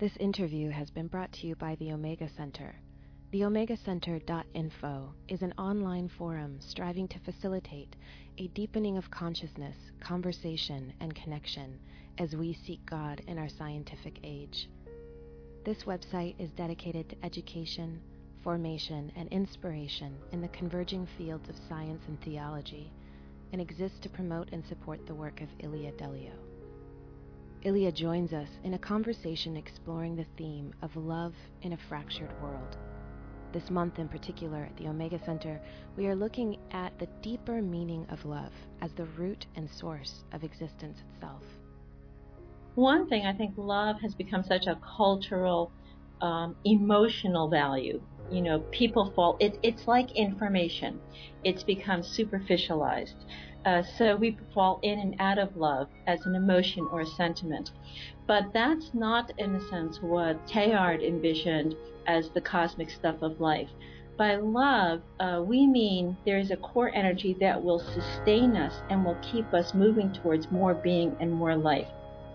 This interview has been brought to you by the Omega Center. The OmegaCenter.info is an online forum striving to facilitate a deepening of consciousness, conversation, and connection as we seek God in our scientific age. This website is dedicated to education, formation, and inspiration in the converging fields of science and theology, and exists to promote and support the work of Ilia Delio. Ilia joins us in a conversation exploring the theme of love in a fractured world. This month in particular at the Omega Center, we are looking at the deeper meaning of love as the root and source of existence itself. One thing, I think love has become such a cultural, emotional value. You know, people fall, it's like information. It's become superficialized. So we fall in and out of love as an emotion or a sentiment. But that's not, in a sense, what Teilhard envisioned as the cosmic stuff of life. By love, we mean there is a core energy that will sustain us and will keep us moving towards more being and more life.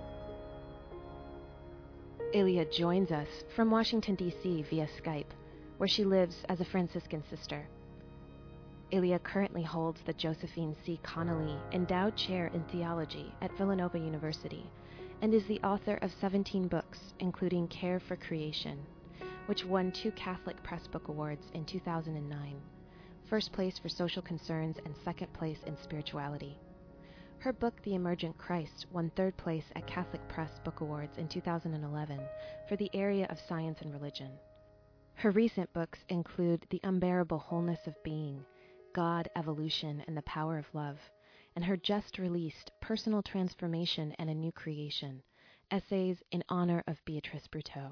Ilia joins us from Washington, D.C. via Skype, where she lives as a Franciscan sister. Ilia currently holds the Josephine C. Connolly Endowed Chair in Theology at Villanova University and is the author of 17 books, including Care for Creation, which won 2 Catholic Press Book Awards in 2009, first place for social concerns and second place in spirituality. Her book, The Emergent Christ, won 3rd place at Catholic Press Book Awards in 2011 for the area of science and religion. Her recent books include The Unbearable Wholeness of Being, God, Evolution, and the Power of Love, and her just-released Personal Transformation and a New Creation, essays in honor of Beatrice Brutteaux.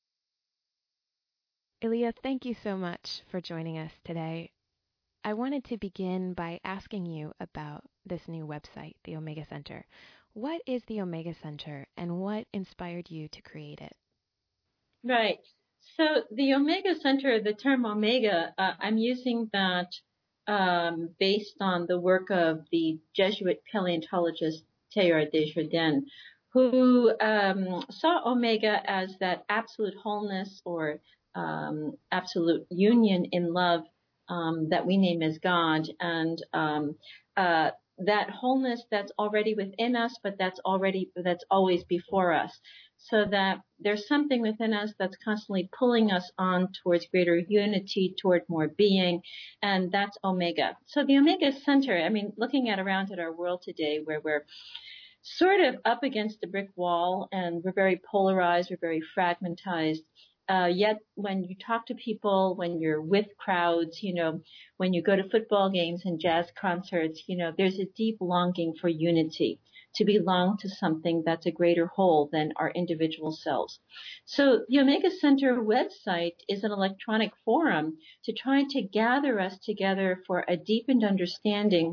Ilia, thank you so much for joining us today. I wanted to begin by asking you about this new website, the Omega Center. What is the Omega Center, and what inspired you to create it? Right. So the Omega Center, the term Omega, I'm using that based on the work of the Jesuit paleontologist Teilhard de Chardin, who saw Omega as that absolute wholeness or absolute union in love that we name as God, and that wholeness that's already within us, but that's always before us. So that there's something within us that's constantly pulling us on towards greater unity, toward more being, and that's Omega. So the Omega Center, I mean, looking around at our world today where we're sort of up against a brick wall and we're very polarized, we're very fragmentized, yet when you talk to people, when you're with crowds, you know, when you go to football games and jazz concerts, you know, there's a deep longing for unity, to belong to something that's a greater whole than our individual selves. So the Omega Center website is an electronic forum to try to gather us together for a deepened understanding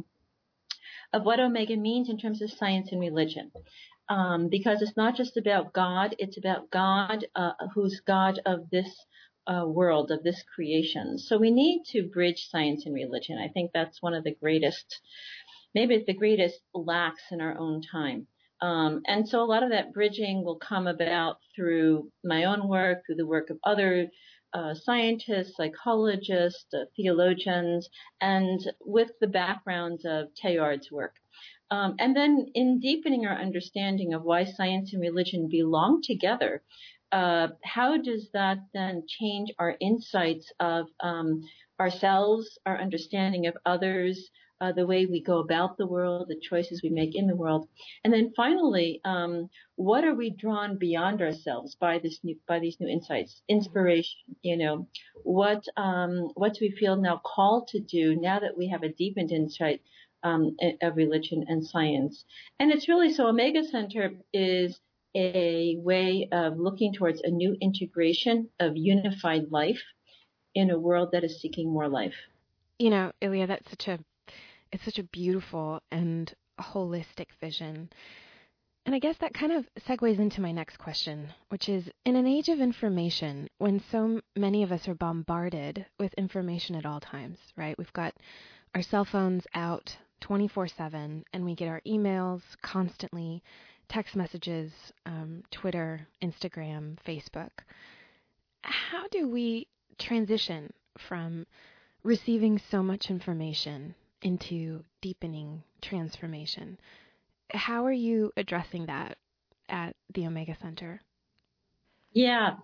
of what Omega means in terms of science and religion. Because it's not just about God, it's about God, who's God of this world, of this creation. So we need to bridge science and religion. I think that's one of the greatest, maybe it's the greatest lacks in our own time. And so a lot of that bridging will come about through my own work, through the work of other scientists, psychologists, theologians, and with the backgrounds of Teilhard's work. And then in deepening our understanding of why science and religion belong together, how does that then change our insights of ourselves, our understanding of others, the way we go about the world, the choices we make in the world, and then finally, what are we drawn beyond ourselves by these new insights, inspiration? You know, what do we feel now called to do now that we have a deepened insight of religion and science? And it's really so. Omega Center is a way of looking towards a new integration of unified life in a world that is seeking more life. You know, Ilia, it's such a beautiful and holistic vision. And I guess that kind of segues into my next question, which is, in an age of information, when so many of us are bombarded with information at all times, right? We've got our cell phones out 24/7, and we get our emails constantly. text messages, Twitter, Instagram, Facebook. How do we transition from receiving so much information into deepening transformation? How are you addressing that at the Omega Center? Yeah.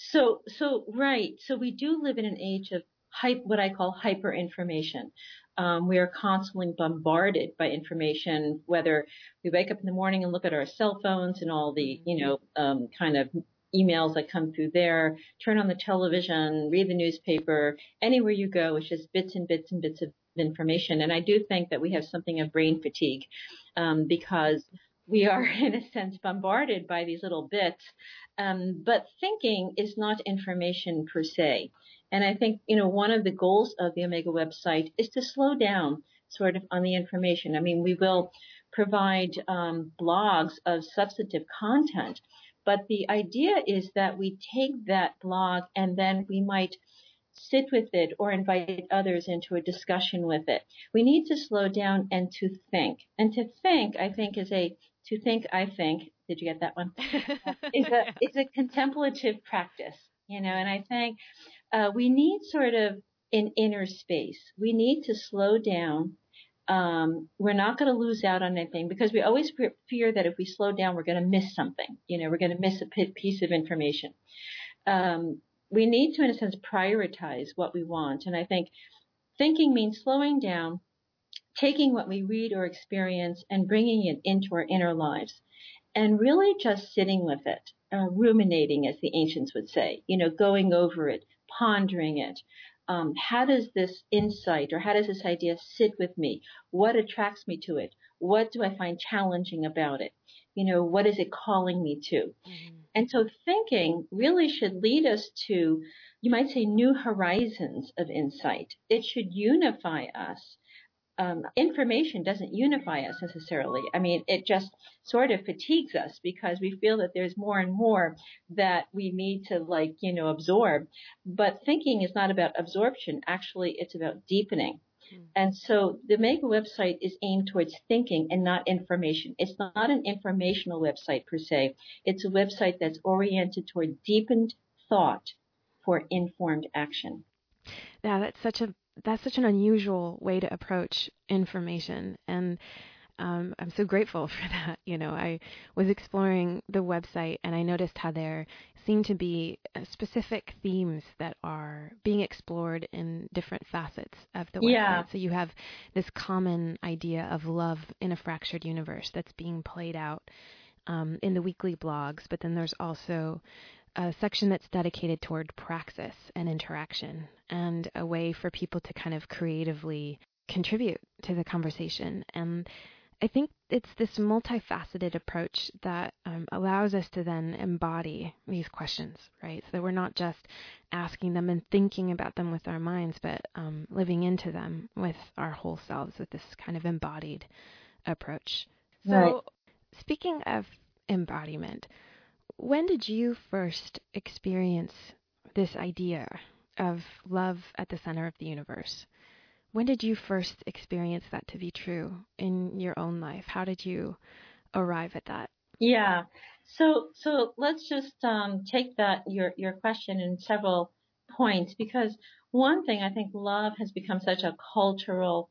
Right. So we do live in an age of what I call hyper information. We are constantly bombarded by information, whether we wake up in the morning and look at our cell phones and all the, kind of emails that come through there, turn on the television, read the newspaper, anywhere you go, it's just bits and bits and bits of information. And I do think that we have something of brain fatigue, because we are in a sense bombarded by these little bits. But thinking is not information per se. And I think, one of the goals of the Omega website is to slow down sort of on the information. I mean, we will provide blogs of substantive content, but the idea is that we take that blog and then we might sit with it or invite others into a discussion with it. We need to slow down and to think. And to think, I think, I think, did you get that one? Is a contemplative practice, and I think we need sort of an inner space. We need to slow down. We're not going to lose out on anything because we always fear that if we slow down, we're going to miss something. We're going to miss a piece of information. We need to, in a sense, prioritize what we want. And I think thinking means slowing down, taking what we read or experience and bringing it into our inner lives and really just sitting with it, ruminating, as the ancients would say, going over it, pondering it. How does this insight or how does this idea sit with me? What attracts me to it? What do I find challenging about it? What is it calling me to? Mm-hmm. And so thinking really should lead us to, you might say, new horizons of insight. It should unify us. Information doesn't unify us necessarily. I mean, it just sort of fatigues us because we feel that there's more and more that we need to absorb. But thinking is not about absorption. Actually, it's about deepening. And so the Omega website is aimed towards thinking and not information. It's not an informational website per se. It's a website that's oriented toward deepened thought for informed action. Yeah, that's such an unusual way to approach information, and I'm so grateful for that. I was exploring the website and I noticed how there seem to be specific themes that are being explored in different facets of the website. Yeah. So you have this common idea of love in a fractured universe that's being played out in the weekly blogs, but then there's also a section that's dedicated toward praxis and interaction and a way for people to kind of creatively contribute to the conversation. And I think it's this multifaceted approach that allows us to then embody these questions, right? So that we're not just asking them and thinking about them with our minds, but living into them with our whole selves with this kind of embodied approach. So, right. Speaking of embodiment, when did you first experience this idea of love at the center of the universe? When did you first experience that to be true in your own life? How did you arrive at that? Yeah. So let's just take that your question in several points, because one thing, I think love has become such a cultural,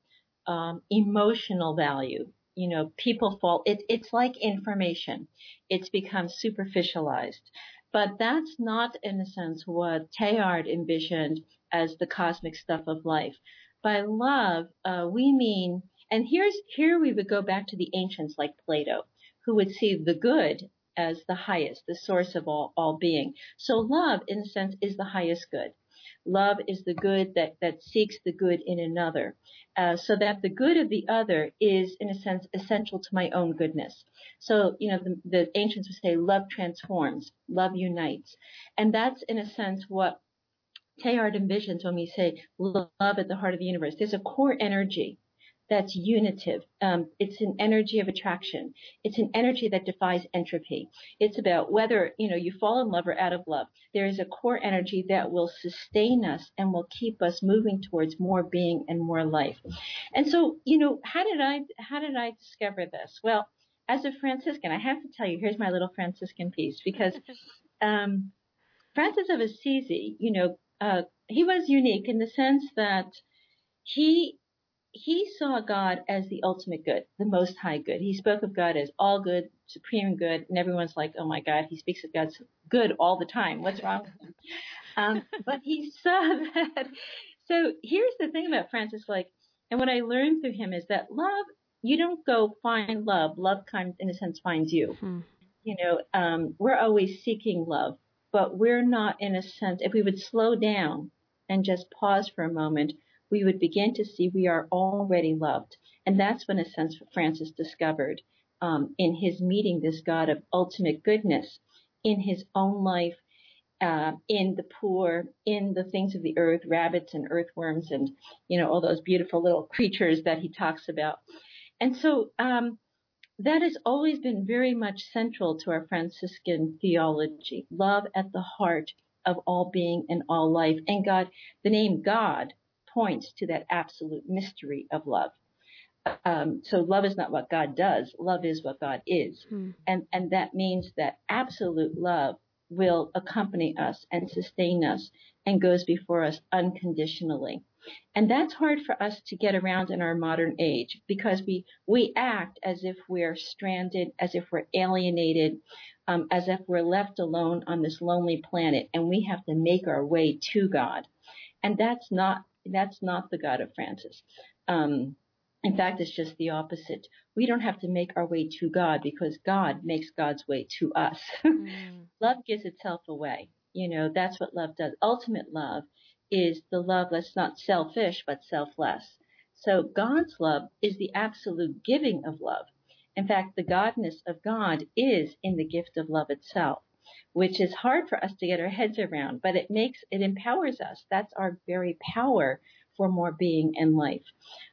emotional value. People fall. It's like information. It's become superficialized. But that's not, in a sense, what Teilhard envisioned as the cosmic stuff of life. By love, we mean, and here we would go back to the ancients like Plato, who would see the good as the highest, the source of all being. So love, in a sense, is the highest good. Love is the good that seeks the good in another, so that the good of the other is, in a sense, essential to my own goodness. So, the ancients would say love transforms, love unites. And that's, in a sense, what Teilhard envisions when we say love at the heart of the universe. There's a core energy that's unitive. It's an energy of attraction. It's an energy that defies entropy. It's about whether, you fall in love or out of love. There is a core energy that will sustain us and will keep us moving towards more being and more life. And so, how did I discover this? Well, as a Franciscan, I have to tell you, here's my little Franciscan piece, because Francis of Assisi, he was unique in the sense that he saw God as the ultimate good, the most high good. He spoke of God as all good, supreme good, and everyone's like, oh my God, he speaks of God's good all the time. What's wrong with him? But he saw that. So here's the thing about Francis, and what I learned through him is that love, you don't go find love. Love kind of, in a sense, finds you. We're always seeking love, but we're not, in a sense, if we would slow down and just pause for a moment, we would begin to see we are already loved. And that's when, in a sense, Francis discovered in his meeting this God of ultimate goodness in his own life, in the poor, in the things of the earth, rabbits and earthworms and, all those beautiful little creatures that he talks about. And so that has always been very much central to our Franciscan theology, love at the heart of all being and all life. And God, the name God points to that absolute mystery of love. So love is not what God does. Love is what God is. And that means that absolute love will accompany us and sustain us and goes before us unconditionally. And that's hard for us to get around in our modern age because we act as if we're stranded, as if we're alienated, as if we're left alone on this lonely planet and we have to make our way to God. And that's not the God of Francis. In fact, it's just the opposite. We don't have to make our way to God because God makes God's way to us. Love gives itself away. That's what love does. Ultimate love is the love that's not selfish but selfless. So God's love is the absolute giving of love. In fact, the godness of God is in the gift of love itself, which is hard for us to get our heads around, but it empowers us. That's our very power for more being and life.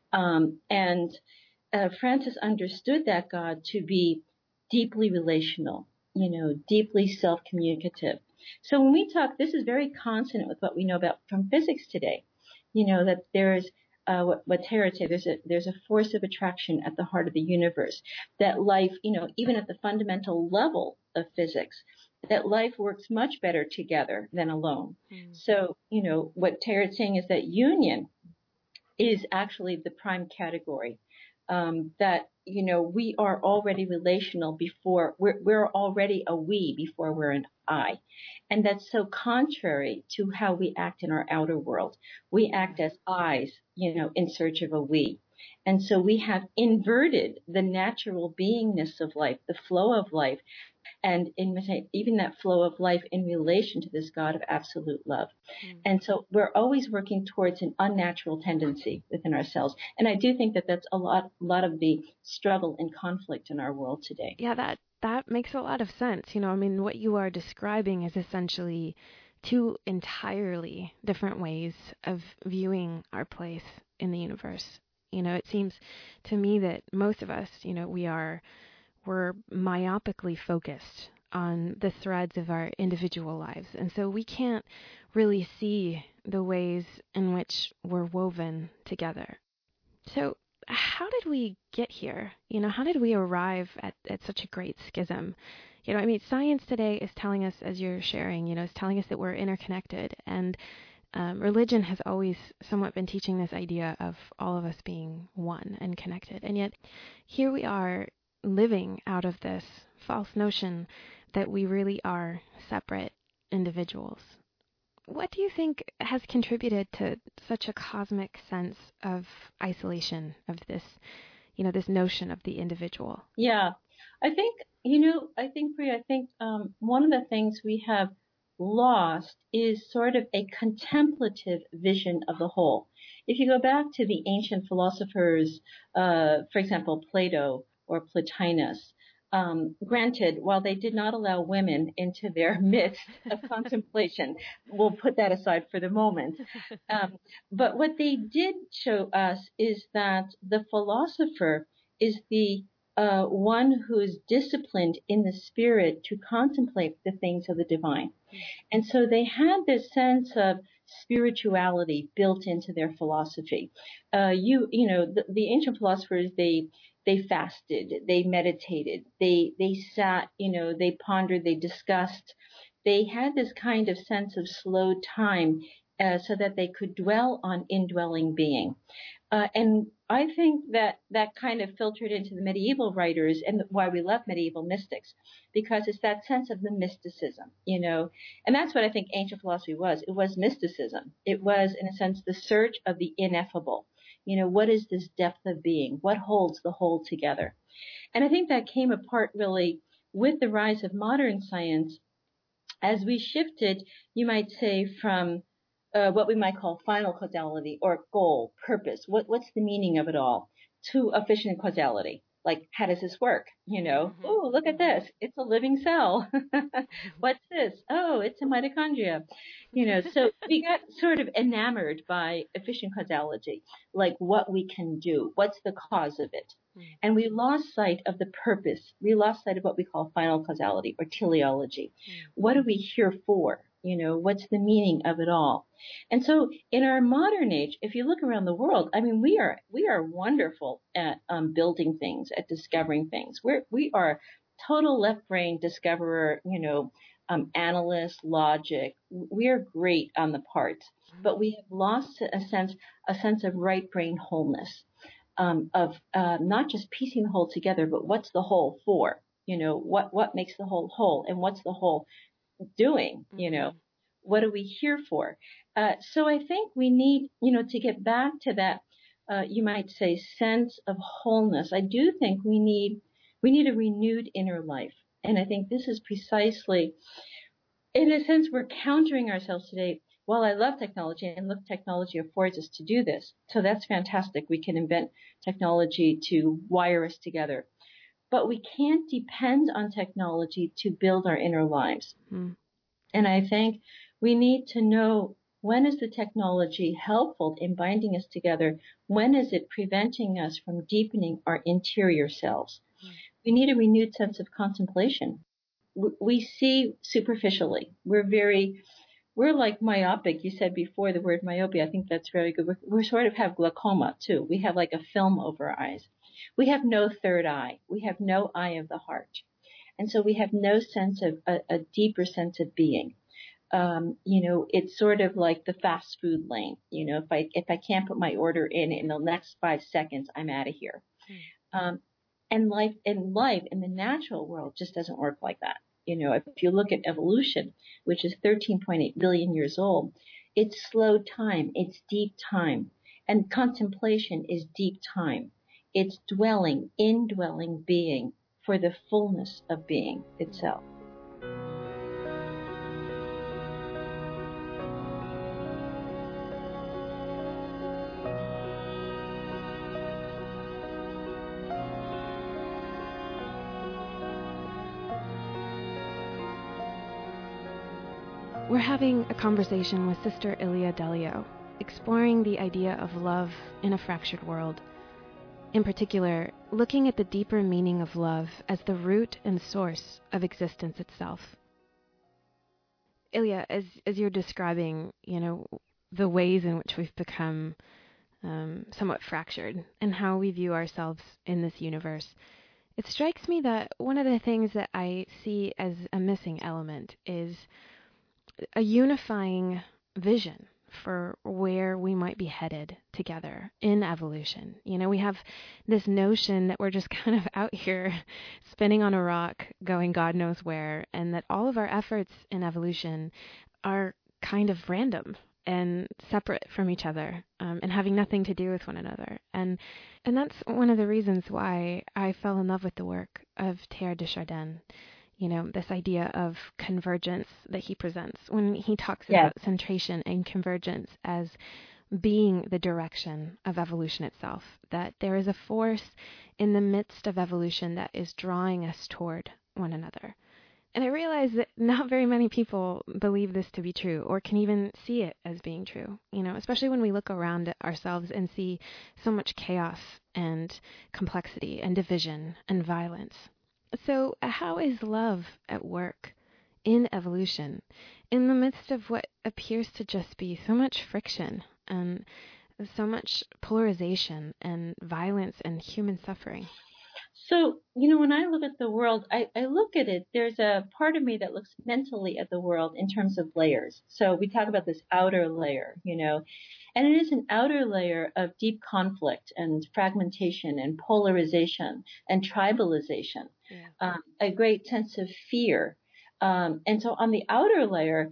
Francis understood that God to be deeply relational, deeply self-communicative. So when we talk, this is very consonant with what we know about from physics today, that there's what Tara said, there's a force of attraction at the heart of the universe, that life, even at the fundamental level of physics, that life works much better together than alone. So, what Tara is saying is that union is actually the prime category, that, we are already relational before we're already a we before we're an I. And that's so contrary to how we act in our outer world. We act as I's, in search of a we. And so we have inverted the natural beingness of life, the flow of life, and even that flow of life in relation to this God of absolute love. And so we're always working towards an unnatural tendency within ourselves. And I do think that that's a lot of the struggle and conflict in our world today. Yeah, that makes a lot of sense. What you are describing is essentially two entirely different ways of viewing our place in the universe. It seems to me that most of us, we're myopically focused on the threads of our individual lives. And so we can't really see the ways in which we're woven together. So how did we get here? How did we arrive at such a great schism? Science today is telling us, as you're sharing, is telling us that we're interconnected. And religion has always somewhat been teaching this idea of all of us being one and connected. And yet here we are living out of this false notion that we really are separate individuals. What do you think has contributed to such a cosmic sense of isolation, of this, this notion of the individual? Yeah, I think, Priya, one of the things we have lost is sort of a contemplative vision of the whole. If you go back to the ancient philosophers, for example, Plato or Plotinus, granted, while they did not allow women into their midst of contemplation, we'll put that aside for the moment. But what they did show us is that the philosopher is the one who is disciplined in the spirit to contemplate the things of the divine. And so they had this sense of spirituality built into their philosophy. The ancient philosophers, they fasted, they meditated, they sat, they pondered, they discussed. They had this kind of sense of slow time, so that they could dwell on indwelling being. And I think that kind of filtered into the medieval writers, and why we love medieval mystics, because it's that sense of the mysticism, and that's what I think ancient philosophy was. It was mysticism. It was, in a sense, the search of the ineffable. What is this depth of being? What holds the whole together? And I think that came apart really with the rise of modern science, as we shifted, you might say, from what we might call final causality or goal, purpose. What's the meaning of it all? To efficient causality. Like, how does this work? Oh, look at this. It's a living cell. What's this? Oh, it's a mitochondria. So we got sort of enamored by efficient causality, like what we can do. What's the cause of it? And we lost sight of the purpose. We lost sight of what we call final causality or teleology. What are we here for? What's the meaning of it all? And so in our modern age, if you look around the world, I mean, we are wonderful at building things, at discovering things. We are total left brain discoverer, analyst, logic. We are great on the parts, but we have lost a sense of right brain wholeness, of not just piecing the whole together, but what's the whole for? What makes the whole whole, and what's the whole doing? What are we here for? So I think we need, to get back to that, you might say, sense of wholeness. I do think we need a renewed inner life. And I think this is precisely, in a sense, we're countering ourselves today. Well, I love technology, and look, technology affords us to do this. So that's fantastic. We can invent technology to wire us together. But we can't depend on technology to build our inner lives. And I think we need to know, when is the technology helpful in binding us together? When is it preventing us from deepening our interior selves? We need a renewed sense of contemplation. We see superficially. We're like myopic. You said before the word myopia. I think that's very good. We sort of have glaucoma too. We have like a film over our eyes. We have no third eye. We have no eye of the heart. And so we have no sense of a deeper sense of being. It's sort of like the fast food lane. If I can't put my order in the next 5 seconds, I'm out of here. And life in the natural world just doesn't work like that. If you look at evolution, which is 13.8 billion years old, it's slow time, it's deep time, and contemplation is deep time. It's indwelling being for the fullness of being itself. We're having a conversation with Sister Ilia Delio, exploring the idea of love in a fractured world. In particular, looking at the deeper meaning of love as the root and source of existence itself. Ilia, as you're describing, the ways in which we've become somewhat fractured and how we view ourselves in this universe, it strikes me that one of the things that I see as a missing element is a unifying vision for where we might be headed together in evolution. We have this notion that we're just kind of out here spinning on a rock, going God knows where, and that all of our efforts in evolution are kind of random and separate from each other, and having nothing to do with one another. And that's one of the reasons why I fell in love with the work of Teilhard de Chardin. This idea of convergence that he presents when he talks about centration and convergence as being the direction of evolution itself, that there is a force in the midst of evolution that is drawing us toward one another. And I realize that not very many people believe this to be true or can even see it as being true, especially when we look around at ourselves and see so much chaos and complexity and division and violence. So how is love at work in evolution, in the midst of what appears to just be so much friction and so much polarization and violence and human suffering? So, when I look at the world, I look at it, there's a part of me that looks mentally at the world in terms of layers. So we talk about this outer layer, and it is an outer layer of deep conflict and fragmentation and polarization and tribalization, a great sense of fear. And so on the outer layer,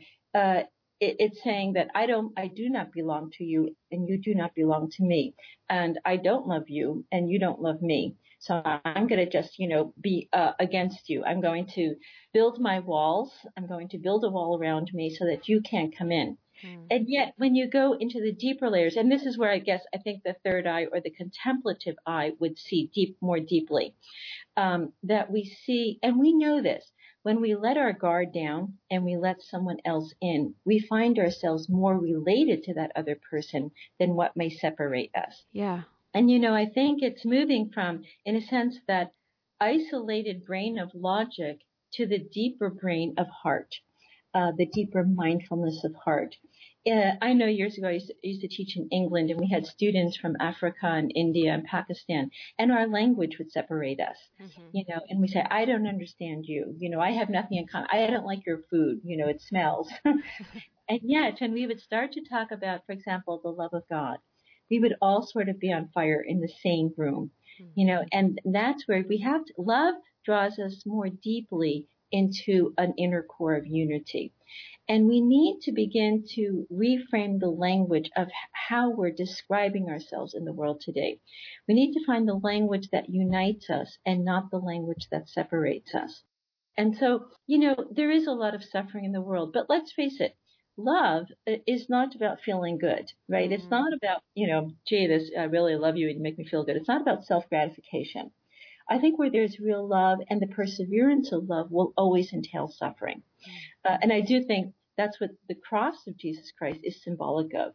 it's saying that I do not belong to you and you do not belong to me. And I don't love you and you don't love me. So I'm going to just, be against you. I'm going to build my walls. I'm going to build a wall around me so that you can't come in. And yet when you go into the deeper layers, and this is where I think the third eye or the contemplative eye would see more deeply, that we see, and we know this, when we let our guard down and we let someone else in, we find ourselves more related to that other person than what may separate us. Yeah. And, I think it's moving from, in a sense, that isolated brain of logic to the deeper brain of heart, the deeper mindfulness of heart. I know years ago I used to teach in England, and we had students from Africa and India and Pakistan, and our language would separate us, and we say, I don't understand you. I have nothing in common. I don't like your food. It smells. And yet, when we would start to talk about, for example, the love of God, we would all sort of be on fire in the same room, and that's where love draws us more deeply into an inner core of unity. And we need to begin to reframe the language of how we're describing ourselves in the world today. We need to find the language that unites us and not the language that separates us. And so, there is a lot of suffering in the world, but let's face it, love is not about feeling good, right? It's not about, gee, I really love you and you make me feel good. It's not about self-gratification. I think where there's real love and the perseverance of love will always entail suffering. And I do think that's what the cross of Jesus Christ is symbolic of.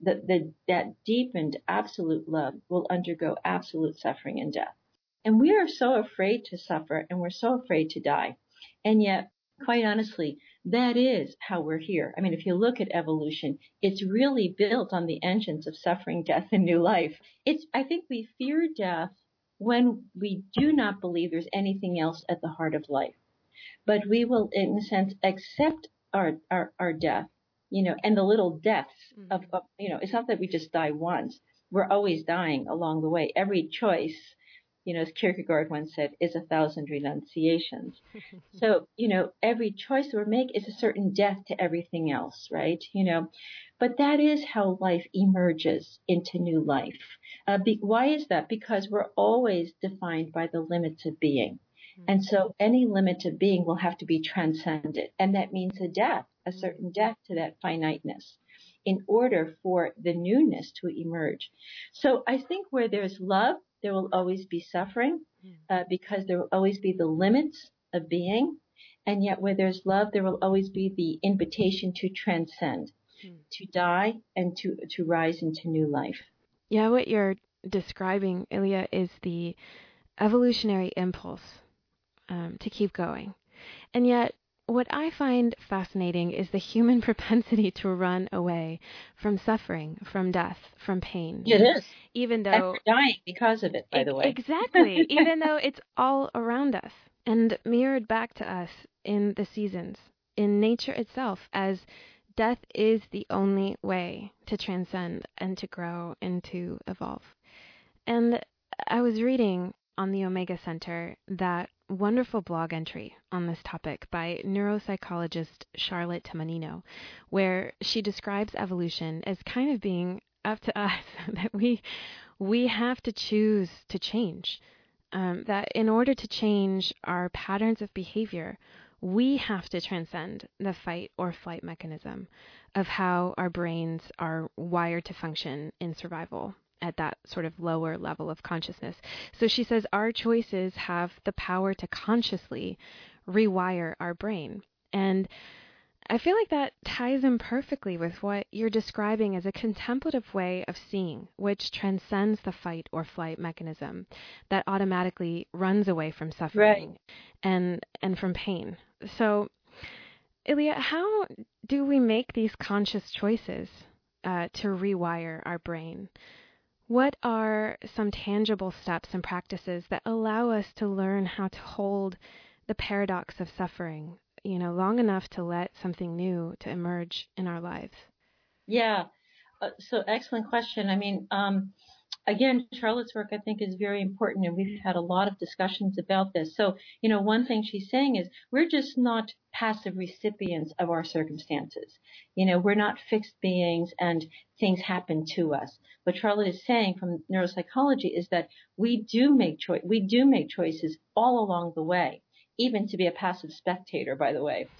That deepened absolute love will undergo absolute suffering and death. And we are so afraid to suffer and we're so afraid to die. And yet, quite honestly, that is how we're here. I mean, if you look at evolution, it's really built on the engines of suffering, death, and new life. I think we fear death when we do not believe there's anything else at the heart of life. But we will, in a sense, accept our death, and the little deaths of, it's not that we just die once. We're always dying along the way. Every choice, as Kierkegaard once said, is 1,000 renunciations. So, every choice that we make is a certain death to everything else, right? But that is how life emerges into new life. Why is that? Because we're always defined by the limits of being. And so any limit of being will have to be transcended. And that means a certain death to that finiteness in order for the newness to emerge. So I think where there's love, there will always be suffering, because there will always be the limits of being. And yet where there's love, there will always be the invitation to transcend, to die and to rise into new life. Yeah, what you're describing, Ilya, is the evolutionary impulse to keep going. And yet, what I find fascinating is the human propensity to run away from suffering, from death, from pain. It is. Even though... And we're dying because of it, by the way. Exactly. Even though it's all around us and mirrored back to us in the seasons, in nature itself, as death is the only way to transcend and to grow and to evolve. And I was reading on the Omega Center that wonderful blog entry on this topic by neuropsychologist Charlotte Tomanino, where she describes evolution as kind of being up to us, that we have to choose to change, that in order to change our patterns of behavior, we have to transcend the fight or flight mechanism of how our brains are wired to function in survival at that sort of lower level of consciousness. So she says our choices have the power to consciously rewire our brain. And I feel like that ties in perfectly with what you're describing as a contemplative way of seeing, which transcends the fight or flight mechanism that automatically runs away from suffering, right, and from pain. So Ilya, how do we make these conscious choices to rewire our brain? What are some tangible steps and practices that allow us to learn how to hold the paradox of suffering, long enough to let something new to emerge in our lives? Yeah. So excellent question. I mean, again, Charlotte's work, I think, is very important, and we've had a lot of discussions about this. So, one thing she's saying is we're just not passive recipients of our circumstances. We're not fixed beings and things happen to us. What Charlotte is saying from neuropsychology is that we do make choices all along the way, even to be a passive spectator, by the way.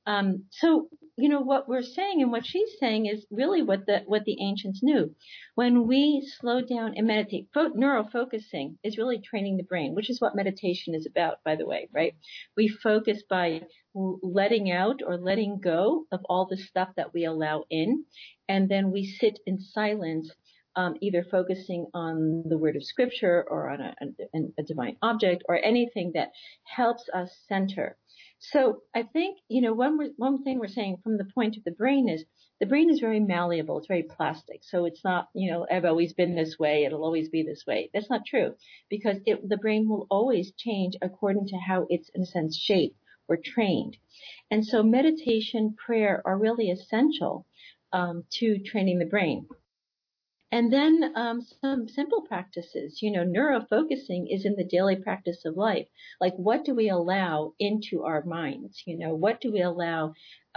So, what we're saying and what she's saying is really what the ancients knew. When we slow down and meditate, neurofocusing is really training the brain, which is what meditation is about, by the way, right? We focus by letting out or letting go of all the stuff that we allow in, and then we sit in silence, either focusing on the word of scripture or on a divine object or anything that helps us center. So I think, one thing we're saying from the point of the brain is very malleable. It's very plastic. So it's not, I've always been this way. It'll always be this way. That's not true, because the brain will always change according to how it's, in a sense, shaped or trained. And so meditation, prayer are really essential to training the brain. And then some simple practices. Neurofocusing is in the daily practice of life. Like, what do we allow into our minds? What do we allow?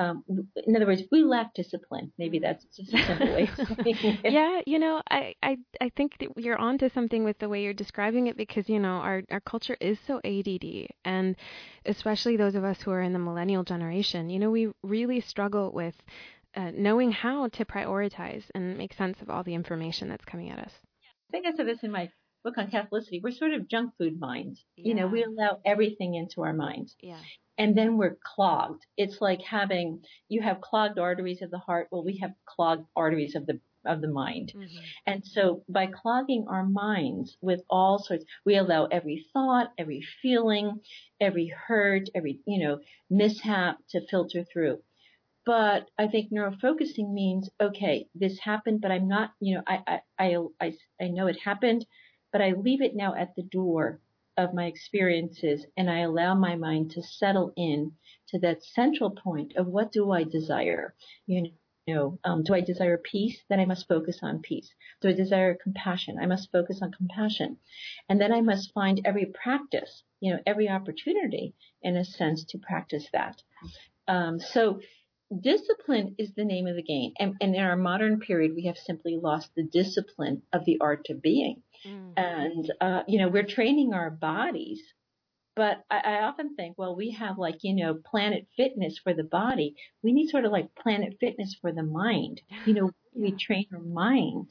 In other words, we lack discipline. Maybe that's just a simple way of saying it. Yeah, I think that you're onto something with the way you're describing it, because, our culture is so ADD, and especially those of us who are in the millennial generation, we really struggle with knowing how to prioritize and make sense of all the information that's coming at us. I think I said this in my book on Catholicity. We're sort of junk food minds. Yeah. We allow everything into our minds. Yeah. And then we're clogged. It's like you have clogged arteries of the heart. Well, we have clogged arteries of the mind. Mm-hmm. And so by clogging our minds with all sorts, we allow every thought, every feeling, every hurt, every, mishap to filter through. But I think neurofocusing means, okay, this happened, but I'm not, I know it happened, but I leave it now at the door of my experiences, and I allow my mind to settle in to that central point of what do I desire? Do I desire peace? Then I must focus on peace. Do I desire compassion? I must focus on compassion. And then I must find every practice, every opportunity, in a sense, to practice that. So discipline is the name of the game. And in our modern period, we have simply lost the discipline of the art of being. Mm-hmm. And, we're training our bodies. But I often think, well, we have Planet Fitness for the body. We need sort of like Planet Fitness for the mind. We train our minds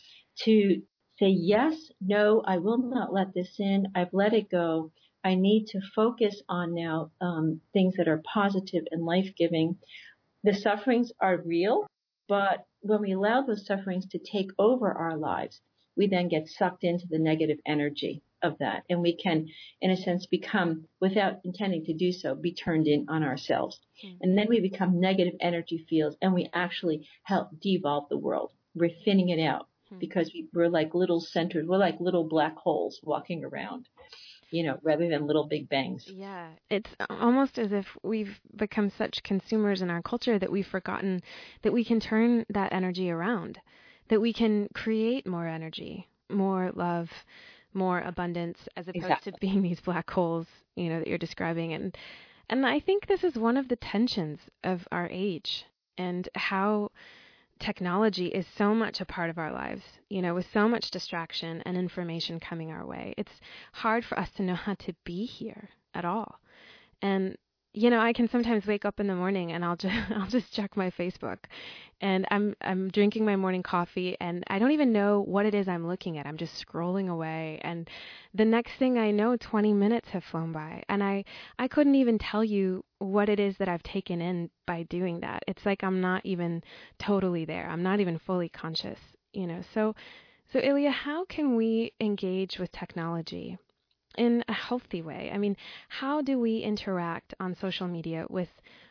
to say, yes, no, I will not let this in. I've let it go. I need to focus on now things that are positive and life-giving. The sufferings are real, but when we allow those sufferings to take over our lives, we then get sucked into the negative energy of that. And we can, in a sense, become, without intending to do so, be turned in on ourselves. Mm-hmm. And then we become negative energy fields, and we actually help devolve the world. We're thinning it out because we're like little centers. We're like little black holes walking around, rather than little big bangs. Yeah, it's almost as if we've become such consumers in our culture that we've forgotten that we can turn that energy around, that we can create more energy, more love, more abundance, as opposed to being these black holes, that you're describing. And I think this is one of the tensions of our age, and how technology is so much a part of our lives, with so much distraction and information coming our way. It's hard for us to know how to be here at all. And, I can sometimes wake up in the morning and I'll just check my Facebook, and I'm drinking my morning coffee and I don't even know what it is I'm looking at. I'm just scrolling away, and the next thing I know, 20 minutes have flown by, and I couldn't even tell you what it is that I've taken in by doing that. It's like I'm not even totally there. I'm not even fully conscious, So Ilya, how can we engage with technology in a healthy way? I mean, how do we interact on social media with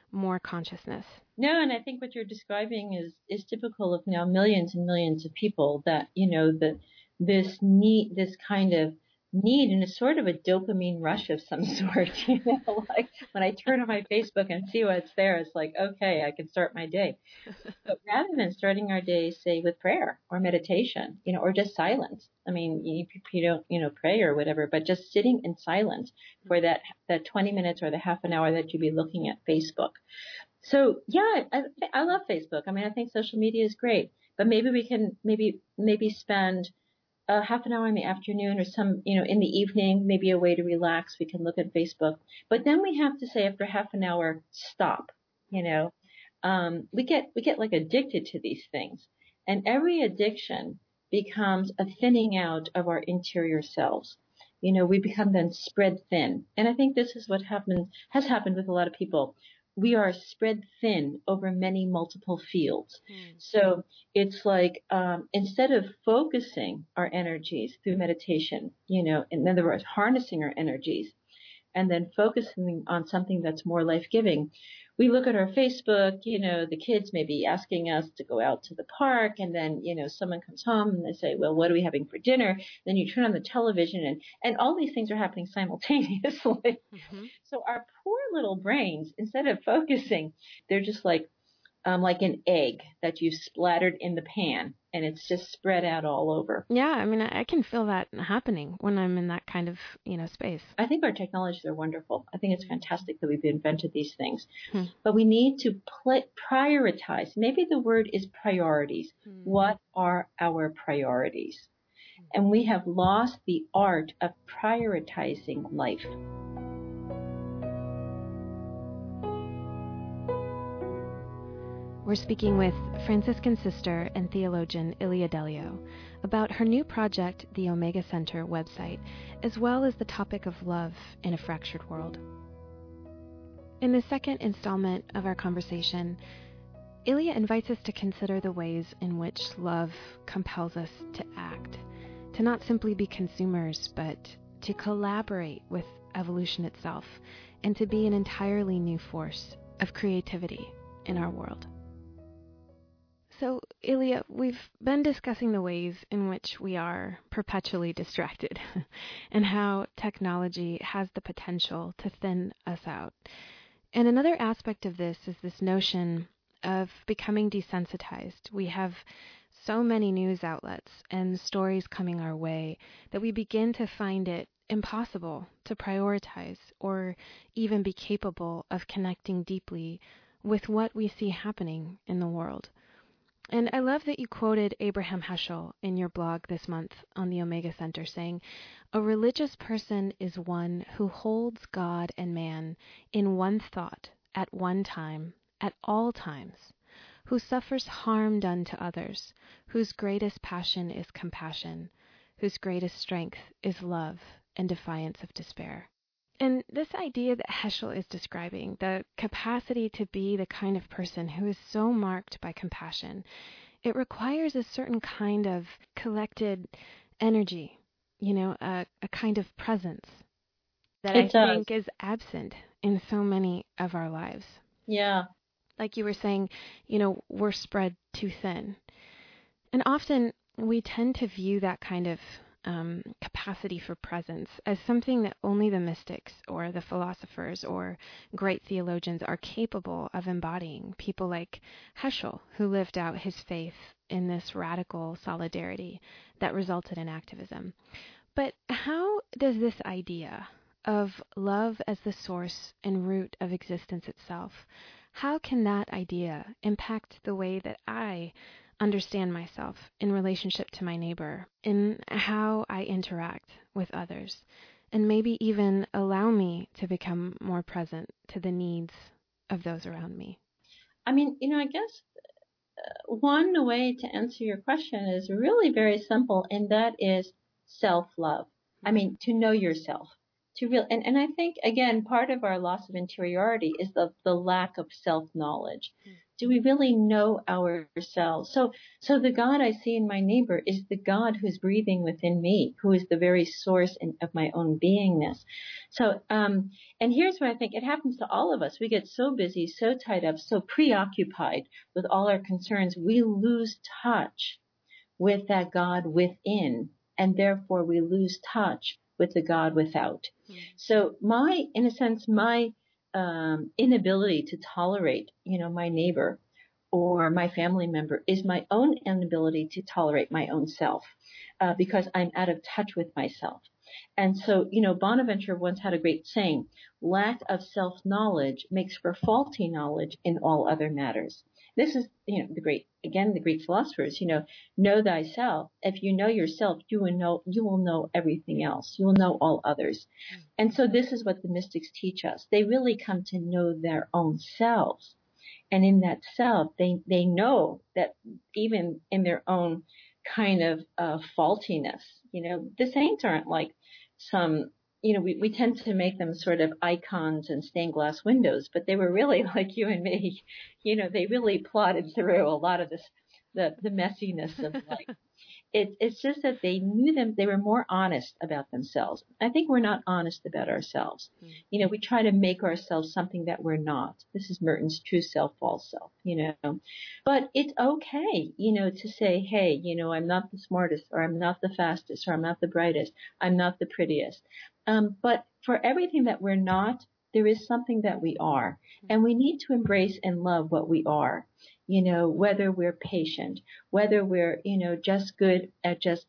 more consciousness. No, and I think what you're describing is typical of now millions and millions of people that, that this kind of need, and it's sort of a dopamine rush of some sort, like when I turn on my Facebook and see what's there, it's like, okay, I can start my day. But rather than starting our day, say, with prayer or meditation, or just silence. I mean, you don't, pray or whatever, but just sitting in silence for that 20 minutes or the half an hour that you'd be looking at Facebook. So yeah, I love Facebook. I mean, I think social media is great, but maybe we can maybe spend half an hour in the afternoon or some, in the evening, maybe a way to relax. We can look at Facebook, but then we have to say after half an hour, stop. We get like addicted to these things, and every addiction becomes a thinning out of our interior selves. We become then spread thin, and I think this is what has happened with a lot of people. We are spread thin over many multiple fields. So it's like instead of focusing our energies through meditation, in other words, harnessing our energies and then focusing on something that's more life-giving, we look at our Facebook, the kids may be asking us to go out to the park, and then, someone comes home and they say, well, what are we having for dinner? Then you turn on the television and all these things are happening simultaneously. So our poor little brains, instead of focusing, they're just like an egg that you've splattered in the pan, and it's just spread out all over. Yeah, I mean, I can feel that happening when I'm in that kind of, space. I think our technologies are wonderful. I think it's fantastic that we've invented these things. But we need to prioritize. Maybe the word is priorities. What are our priorities? And we have lost the art of prioritizing life. We're speaking with Franciscan sister and theologian Ilia Delio about her new project, the Omega Center website, as well as the topic of love in a fractured world. In the second installment of our conversation, Ilia invites us to consider the ways in which love compels us to act, to not simply be consumers, but to collaborate with evolution itself, and to be an entirely new force of creativity in our world. So, Ilia, we've been discussing the ways in which we are perpetually distracted and how technology has the potential to thin us out. And another aspect of this is this notion of becoming desensitized. We have so many news outlets and stories coming our way that we begin to find it impossible to prioritize or even be capable of connecting deeply with what we see happening in the world. And I love that you quoted Abraham Heschel in your blog this month on the Omega Center, saying, "A religious person is one who holds God and man in one thought, at one time, at all times, who suffers harm done to others, whose greatest passion is compassion, whose greatest strength is love and defiance of despair." And this idea that Heschel is describing, the capacity to be the kind of person who is so marked by compassion, it requires a certain kind of collected energy, a kind of presence that I think is absent in so many of our lives. Yeah. Like you were saying, we're spread too thin. And often we tend to view that kind of capacity for presence as something that only the mystics or the philosophers or great theologians are capable of embodying. People like Heschel, who lived out his faith in this radical solidarity that resulted in activism. But how does this idea of love as the source and root of existence itself, how can that idea impact the way that I understand myself in relationship to my neighbor, in how I interact with others, and maybe even allow me to become more present to the needs of those around me? I mean, I guess one way to answer your question is really very simple, and that is self-love. I mean, to know yourself. And I think, again, part of our loss of interiority is the lack of self-knowledge. Do we really know ourselves? So the God I see in my neighbor is the God who's breathing within me, who is the very source of my own beingness. So, and here's what I think it happens to all of us. We get so busy, so tied up, so preoccupied with all our concerns, we lose touch with that God within, and therefore we lose touch with the God without. Mm-hmm. So in a sense, my inability to tolerate, my neighbor or my family member is my own inability to tolerate my own self, because I'm out of touch with myself. And so, Bonaventure once had a great saying, lack of self-knowledge makes for faulty knowledge in all other matters. This is, the Greek philosophers, know thyself. If you know yourself, you will know everything else. You will know all others. And so this is what the mystics teach us. They really come to know their own selves. And in that self, they know that even in their own kind of faultiness, the saints aren't like some, we tend to make them sort of icons and stained glass windows, but they were really like you and me. They really plodded through a lot of the messiness of life. It's just that they knew them. They were more honest about themselves. I think we're not honest about ourselves. Mm-hmm. We try to make ourselves something that we're not. This is Merton's true self, false self, But it's okay, to say, hey, I'm not the smartest, or I'm not the fastest, or I'm not the brightest, I'm not the prettiest. But for everything that we're not, there is something that we are. And we need to embrace and love what we are. Whether we're patient, whether we're, just good at just,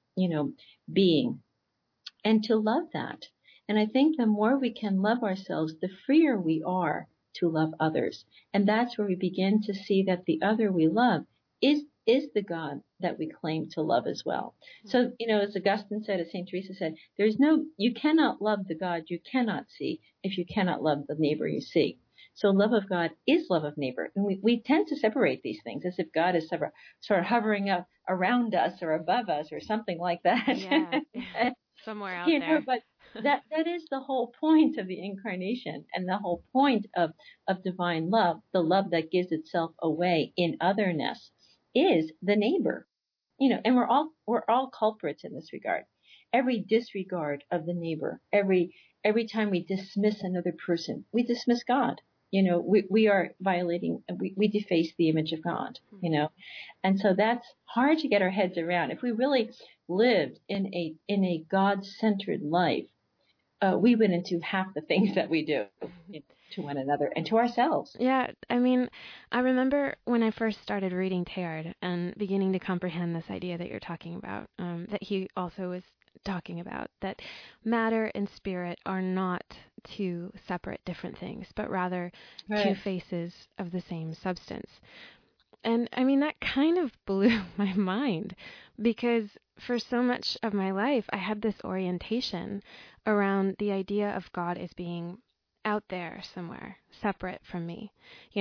being, and to love that. And I think the more we can love ourselves, the freer we are to love others. And that's where we begin to see that the other we love is the God that we claim to love as well. So, as Augustine said, as St. Teresa said, you cannot love the God you cannot see if you cannot love the neighbor you see. So love of God is love of neighbor. And we tend to separate these things as if God is sort of hovering up around us or above us or something like that. Yeah. Somewhere out there. But that is the whole point of the incarnation and the whole point of divine love, the love that gives itself away in otherness, is the neighbor. And we're all culprits in this regard. Every disregard of the neighbor, every time we dismiss another person, we dismiss God. We are violating, we deface the image of God, and so that's hard to get our heads around. If we really lived in a God-centered life, we wouldn't do half the things that we do to one another and to ourselves. Yeah, I mean, I remember when I first started reading Teilhard and beginning to comprehend this idea that you're talking about, that he also was talking about, that matter and spirit are not two separate different things, but rather two faces of the same substance. And I mean, that kind of blew my mind, because for so much of my life, I had this orientation around the idea of God as being out there somewhere, separate from me.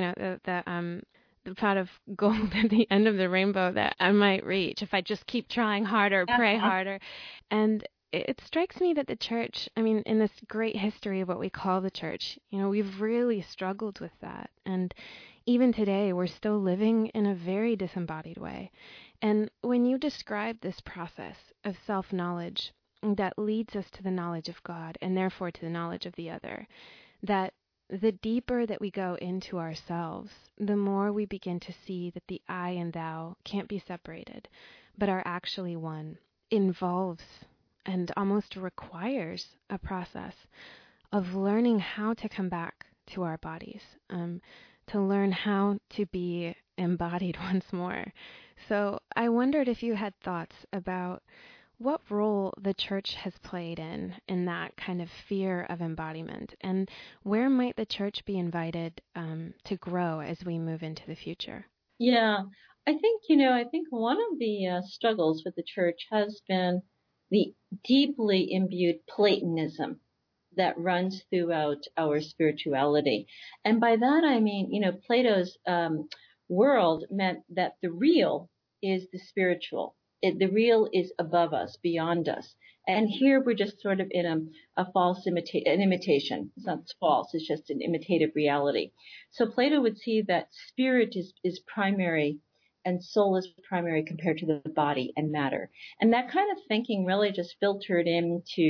The pot of gold at the end of the rainbow that I might reach if I just keep trying harder, pray harder. And it strikes me that the church, I mean, in this great history of what we call the church, we've really struggled with that. And even today, we're still living in a very disembodied way. And when you describe this process of self-knowledge that leads us to the knowledge of God and therefore to the knowledge of the other, that the deeper that we go into ourselves, the more we begin to see that the I and thou can't be separated, but are actually one, involves and almost requires a process of learning how to come back to our bodies, to learn how to be embodied once more. So I wondered if you had thoughts about what role the church has played in that kind of fear of embodiment, and where might the church be invited to grow as we move into the future? Yeah, I think one of the struggles with the church has been the deeply imbued Platonism that runs throughout our spirituality. And by that I mean, Plato's world meant that the real is the spiritual. The real is above us, beyond us. And here we're just sort of in a false imitation. It's not false, it's just an imitative reality. So Plato would see that spirit is primary and soul is primary compared to the body and matter. And that kind of thinking really just filtered into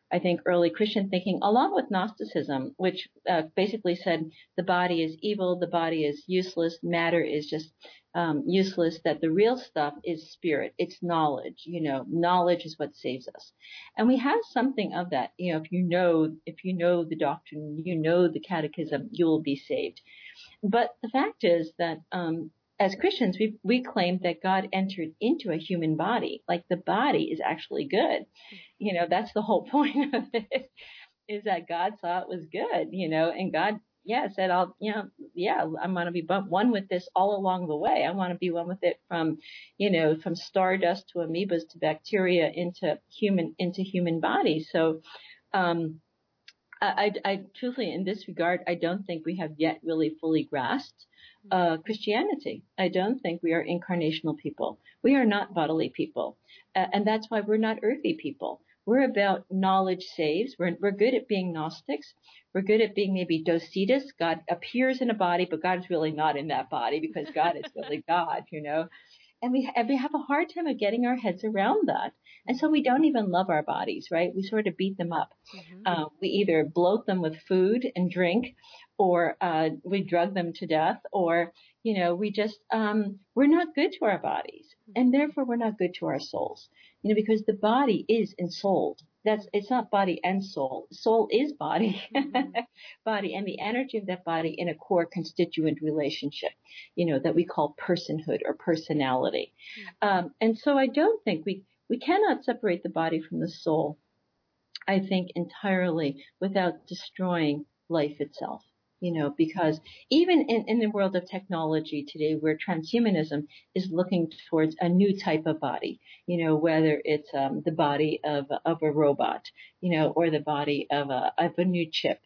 I think, early Christian thinking, along with Gnosticism, which basically said the body is evil, the body is useless, matter is just useless, that the real stuff is spirit, it's knowledge. Knowledge is what saves us. And we have something of that. If you know the doctrine, the catechism, you will be saved. But the fact is that as Christians, we claim that God entered into a human body. Like the body is actually good. That's the whole point of it, is that God saw it was good, and God, said, I'm going to be one with this all along the way. I want to be one with it from stardust to amoebas to bacteria into human bodies. So, I truly, in this regard, I don't think we have yet really fully grasped Christianity. I don't think we are incarnational people. We are not bodily people. And that's why we're not earthy people. We're about knowledge saves. We're good at being Gnostics. We're good at being maybe Docetus. God appears in a body, but God's really not in that body because God is really God, And we have a hard time of getting our heads around that. And so we don't even love our bodies, right? We sort of beat them up. Mm-hmm. We either bloat them with food and drink, or we drug them to death, or, we just, we're not good to our bodies. And therefore we're not good to our souls, because the body is ensouled. It's not body and soul. Soul is body, mm-hmm. Body, and the energy of that body in a core constituent relationship, that we call personhood or personality. Mm-hmm. And so I don't think we cannot separate the body from the soul, I think, entirely without destroying life itself. Because even in the world of technology today, where transhumanism is looking towards a new type of body, whether it's the body of a robot, or the body of a new chip,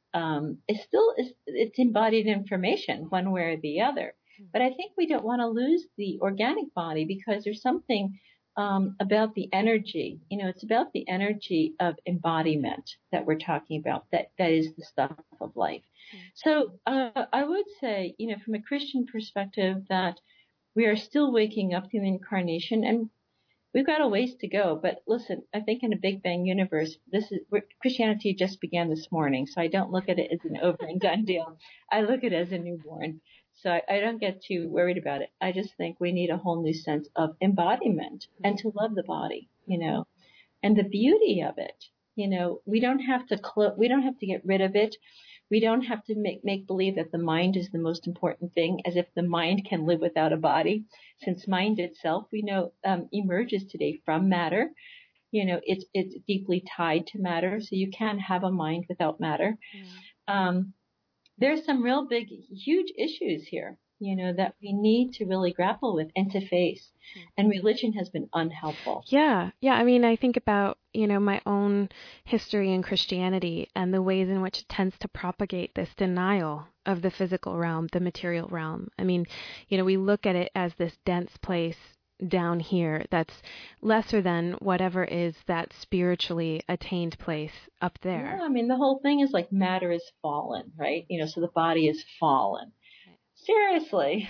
it's embodied information one way or the other. But I think we don't want to lose the organic body, because there's something about the energy. It's about the energy of embodiment that we're talking about. That is the stuff of life. So I would say, from a Christian perspective, that we are still waking up to the incarnation, and we've got a ways to go. But listen, I think in a Big Bang universe, Christianity just began this morning, so I don't look at it as an over and done deal. I look at it as a newborn. So I don't get too worried about it. I just think we need a whole new sense of embodiment and to love the body, and the beauty of it. We don't have to get rid of it. We don't have to make believe that the mind is the most important thing, as if the mind can live without a body, since mind itself, we know, emerges today from matter. It's deeply tied to matter, so you can't have a mind without matter. There's some real big, huge issues here, that we need to really grapple with and to face. And religion has been unhelpful. Yeah. I mean, I think about, my own history in Christianity and the ways in which it tends to propagate this denial of the physical realm, the material realm. I mean, we look at it as this dense place down here that's lesser than whatever is that spiritually attained place up there. Yeah, I mean, the whole thing is like matter is fallen, right? So the body is fallen. Seriously.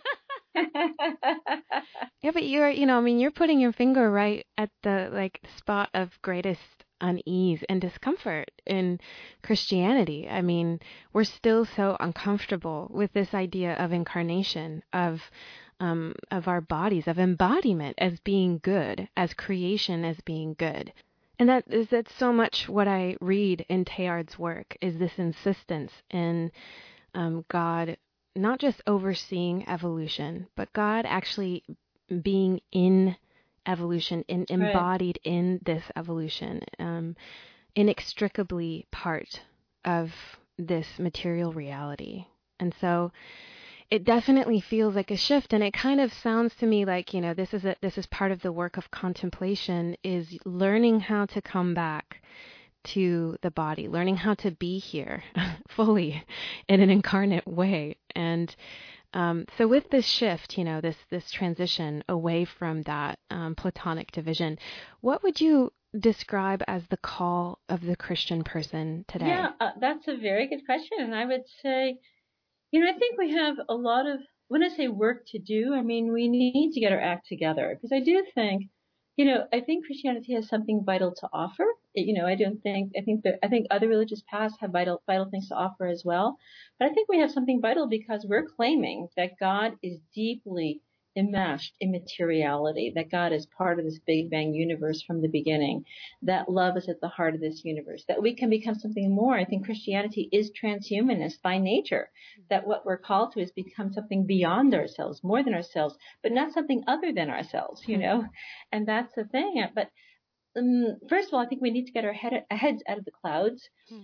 Yeah, but you're putting your finger right at the spot of greatest unease and discomfort in Christianity. I mean, we're still so uncomfortable with this idea of incarnation, of our bodies, of embodiment as being good, as creation as being good. And that's so much what I read in Teilhard's work, is this insistence in God not just overseeing evolution, but God actually being in evolution, embodied in this evolution, inextricably part of this material reality. And so it definitely feels like a shift, and it kind of sounds to me like, this is part of the work of contemplation, is learning how to come back to the body, learning how to be here fully in an incarnate way. And so with this shift, this transition away from that Platonic division, what would you describe as the call of the Christian person today? Yeah, that's a very good question. And I would say, I think we have a lot of, when I say work to do, I mean, we need to get our act together, because I do think, I think Christianity has something vital to offer. I don't think, I think other religious paths have vital things to offer as well. But I think we have something vital because we're claiming that God is deeply enmeshed in materiality, that God is part of this Big Bang universe from the beginning, that love is at the heart of this universe, that we can become something more. I think Christianity is transhumanist by nature, that what we're called to is become something beyond ourselves, more than ourselves, but not something other than ourselves, and that's the thing. But first of all, I think we need to get our heads out of the clouds,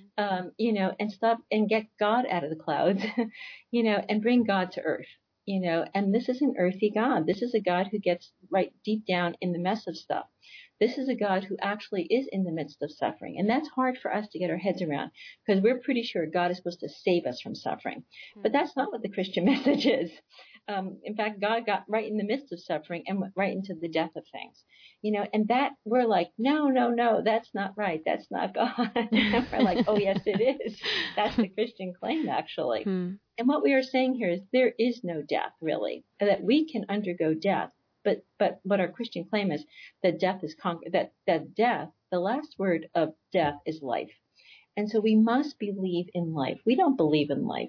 and stop and get God out of the clouds, and bring God to earth, and this is an earthy God. This is a God who gets right deep down in the mess of stuff. This is a God who actually is in the midst of suffering. And that's hard for us to get our heads around because we're pretty sure God is supposed to save us from suffering. But that's not what the Christian message is. In fact, God got right in the midst of suffering and went right into the death of things, and that we're like, no, that's not right. That's not God. And we're like, oh, yes, it is. That's the Christian claim, actually. And what we are saying here is there is no death, really, that we can undergo death. But what our Christian claim is that death is conquered, that death, the last word of death is life. And so we must believe in life. We don't believe in life.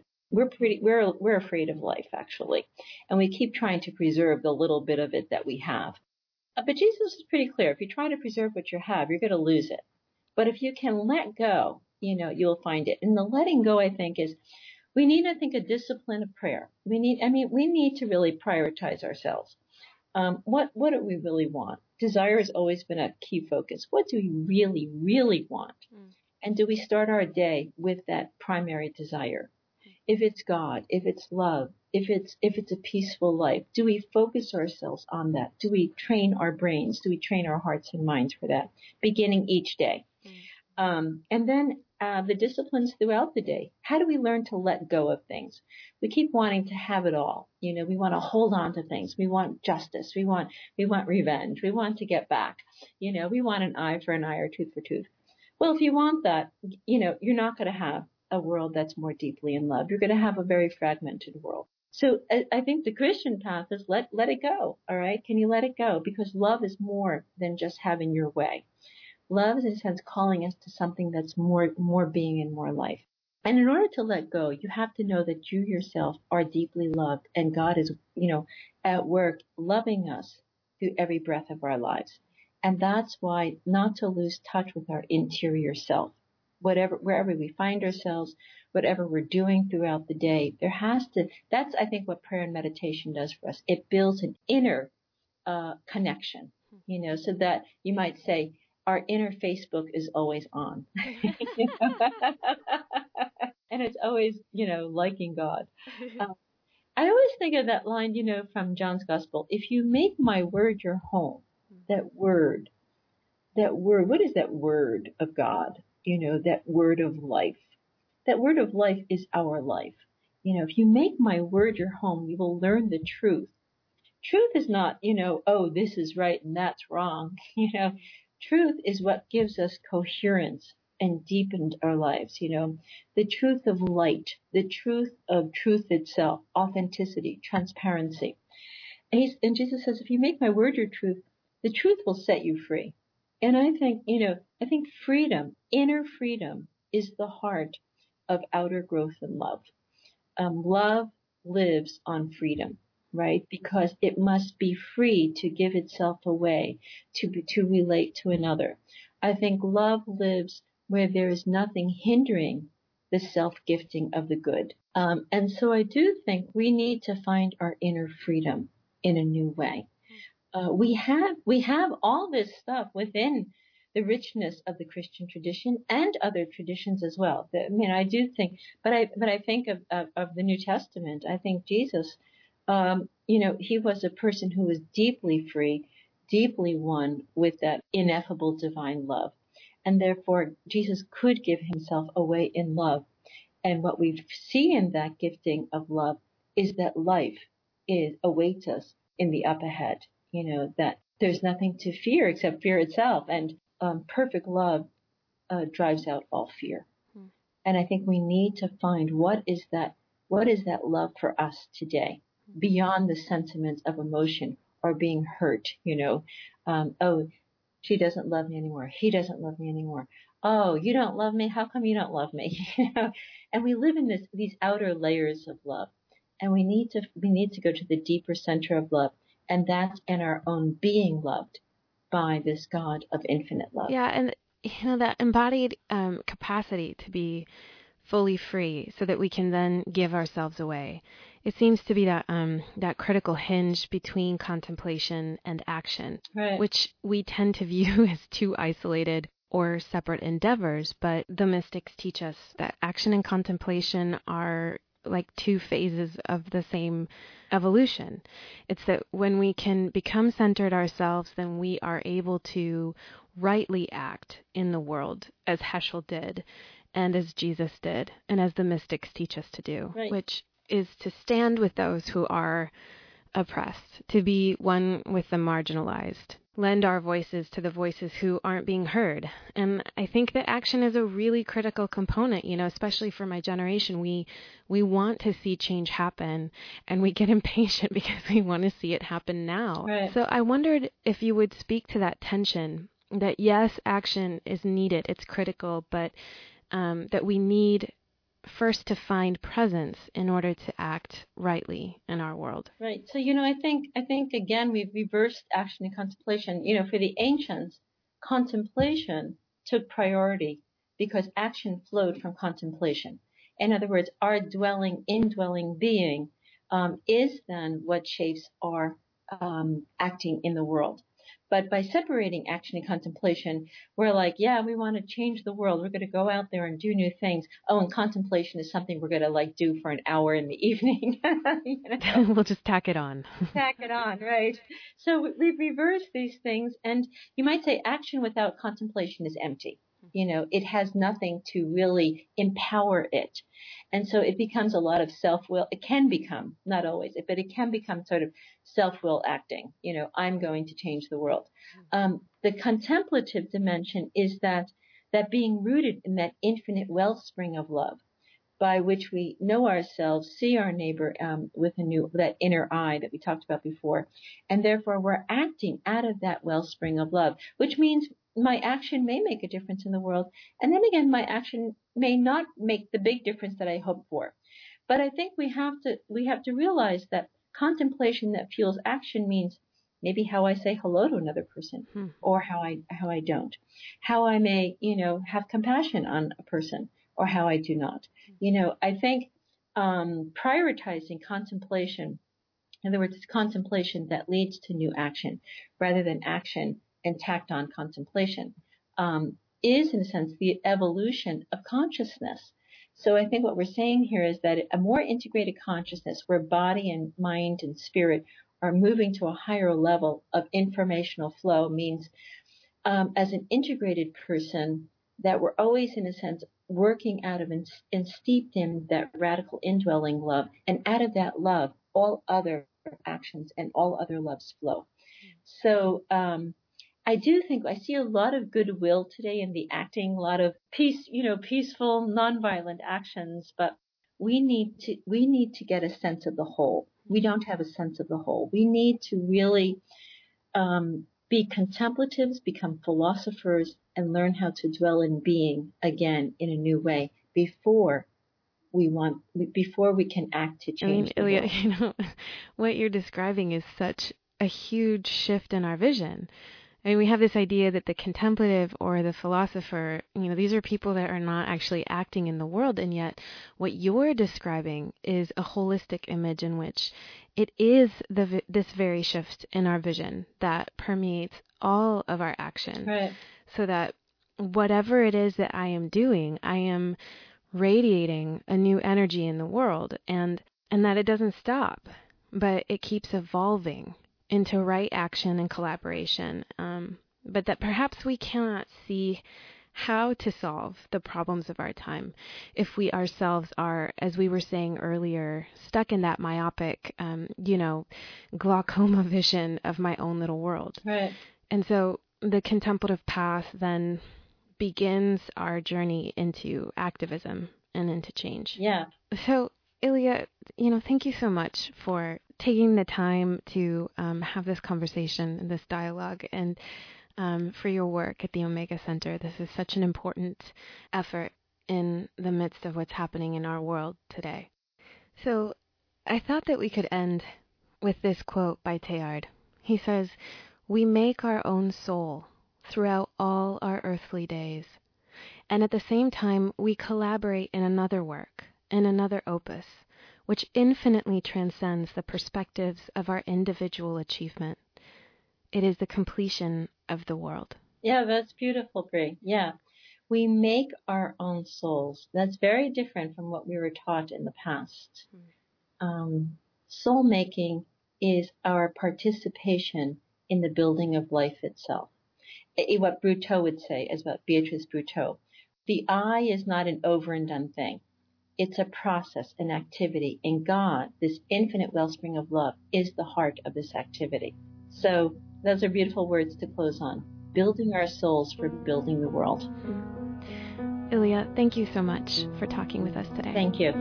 We're afraid of life, actually. And we keep trying to preserve the little bit of it that we have. But Jesus is pretty clear. If you try to preserve what you have, you're going to lose it. But if you can let go, you'll find it. And the letting go, I think, is we need, a discipline of prayer. We need to really prioritize ourselves. What do we really want? Desire has always been a key focus. What do we really, really want? And do we start our day with that primary desire? If it's God, if it's love, if it's a peaceful life, do we focus ourselves on that? Do we train our brains? Do we train our hearts and minds for that, beginning each day? And then the disciplines throughout the day. How do we learn to let go of things? We keep wanting to have it all. We want to hold on to things. We want justice. We want revenge. We want to get back. We want an eye for an eye or tooth for tooth. Well, if you want that, you're not going to have a world that's more deeply in love. You're going to have a very fragmented world. So I think the Christian path is let it go. All right. Can you let it go? Because love is more than just having your way. Love is, in a sense, calling us to something that's more being and more life. And in order to let go, you have to know that you yourself are deeply loved and God is, at work loving us through every breath of our lives. And that's why not to lose touch with our interior self. Wherever we find ourselves, whatever we're doing throughout the day, that's, I think, what prayer and meditation does for us. It builds an inner connection, so that you might say, our inner Facebook is always on. And it's always, liking God. I always think of that line, from John's Gospel. If you make my word your home, that word, what is that word of God? That word of life. That word of life is our life. If you make my word your home, you will learn the truth. Truth is not, oh, this is right and that's wrong. Truth is what gives us coherence and deepened our lives. The truth of light, the truth of truth itself, authenticity, transparency. And Jesus says, if you make my word your truth, the truth will set you free. And I think freedom, inner freedom, is the heart of outer growth and love. Love lives on freedom, right? Because it must be free to give itself away, to relate to another. I think love lives where there is nothing hindering the self-gifting of the good. And so I do think we need to find our inner freedom in a new way. We have all this stuff within the richness of the Christian tradition and other traditions as well. I do think, but I think of the New Testament. I think Jesus, he was a person who was deeply free, deeply one with that ineffable divine love. And therefore, Jesus could give himself away in love. And what we see in that gifting of love is that life awaits us in the up ahead. That there's nothing to fear except fear itself. And perfect love drives out all fear. And I think we need to find what is that love for us today, beyond the sentiments of emotion or being hurt. She doesn't love me anymore. He doesn't love me anymore. Oh, you don't love me? How come you don't love me? And we live in these outer layers of love. And we need to go to the deeper center of love. And that's in our own being loved by this God of infinite love. Yeah, and that embodied capacity to be fully free so that we can then give ourselves away. It seems to be that critical hinge between contemplation and action, right, which we tend to view as two isolated or separate endeavors, but the mystics teach us that action and contemplation are like two phases of the same evolution. It's that when we can become centered ourselves, then we are able to rightly act in the world as Heschel did, and as Jesus did, and as the mystics teach us to do, right, which is to stand with those who are oppressed, to be one with the marginalized, lend our voices to the voices who aren't being heard. And I think that action is a really critical component, especially for my generation. We want to see change happen, and we get impatient because we want to see it happen now. Right. So I wondered if you would speak to that tension, that yes, action is needed, it's critical, but that we need first to find presence in order to act rightly in our world. Right. So, I think again, we've reversed action and contemplation. For the ancients, contemplation took priority because action flowed from contemplation. In other words, our indwelling being is then what shapes our acting in the world. But by separating action and contemplation, we're like, yeah, we want to change the world. We're going to go out there and do new things. Oh, and contemplation is something we're going to do for an hour in the evening. We'll just tack it on. Tack it on, right? So we've reversed these things, and you might say action without contemplation is empty. It has nothing to really empower it. And so it becomes a lot of self-will. It can become, not always, but it can become sort of self-will acting. I'm going to change the world. The contemplative dimension is that being rooted in that infinite wellspring of love, by which we know ourselves, see our neighbor with that inner eye that we talked about before, and therefore we're acting out of that wellspring of love, which means my action may make a difference in the world, and then again, my action may not make the big difference that I hope for. But I think we have to realize that contemplation that fuels action means maybe how I say hello to another person, or how I don't, how I may have compassion on a person, or how I do not. I think prioritizing contemplation, in other words, it's contemplation that leads to new action rather than action and tacked on contemplation, is in a sense the evolution of consciousness. So I think what we're saying here is that a more integrated consciousness where body and mind and spirit are moving to a higher level of informational flow means as an integrated person that we're always in a sense working out of and steeped in that radical indwelling love, and out of that love all other actions and all other loves flow. So I do think I see a lot of goodwill today in the acting, a lot of peaceful, nonviolent actions, but we need to get a sense of the whole. We don't have a sense of the whole. We need to really be contemplatives, become philosophers, and learn how to dwell in being again in a new way before we can act to change the world. Ilya, what you're describing is such a huge shift in our vision. We have this idea that the contemplative or the philosopher, these are people that are not actually acting in the world, and yet what you're describing is a holistic image in which it is this very shift in our vision that permeates all of our action. Right. So that whatever it is that I am doing, I am radiating a new energy in the world, and that it doesn't stop, but it keeps evolving into right action and collaboration, but that perhaps we cannot see how to solve the problems of our time if we ourselves are, as we were saying earlier, stuck in that myopic, glaucoma vision of my own little world. Right. And so the contemplative path then begins our journey into activism and into change. Yeah. So, Ilya, thank you so much for taking the time to have this conversation and this dialogue. And for your work at the Omega Center. This is such an important effort in the midst of what's happening in our world today. So I thought that we could end with this quote by Teilhard. He says, "We make our own soul throughout all our earthly days, and at the same time we collaborate in another work, in another opus, which infinitely transcends the perspectives of our individual achievement. It is the completion of the world." Yeah, that's beautiful, Brie. Yeah. We make our own souls. That's very different from what we were taught in the past. Soul making is our participation in the building of life itself. What Brutto would say is about Beatrice Brutto. The I is not an over and done thing. It's a process, an activity. And God, this infinite wellspring of love, is the heart of this activity. So those are beautiful words to close on. Building our souls for building the world. Ilia, thank you so much for talking with us today. Thank you.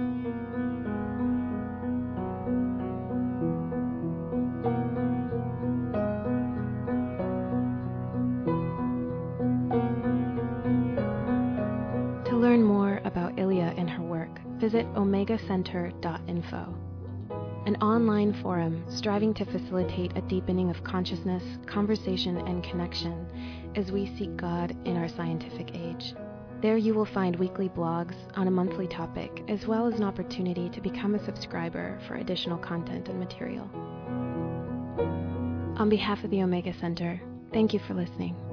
To learn more about Ilia and her work, visit omegacenter.info, an online forum striving to facilitate a deepening of consciousness, conversation, and connection as we seek God in our scientific age. There you will find weekly blogs on a monthly topic, as well as an opportunity to become a subscriber for additional content and material. On behalf of the Omega Center, thank you for listening.